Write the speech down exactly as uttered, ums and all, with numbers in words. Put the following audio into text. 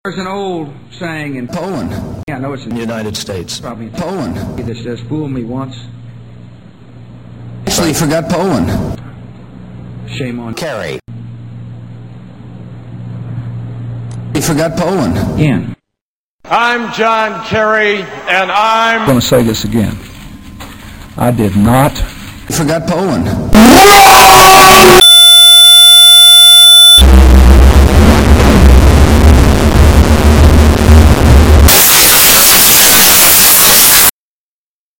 There's an old saying in Poland. Yeah, I know it's in the United States. Probably in Poland. That says, "Fool me once." Actually, forgot Poland. Shame on Kerry. He forgot Poland. Again. I'm John Kerry, and I'm I'm going to say this again. I did not. He forgot Poland.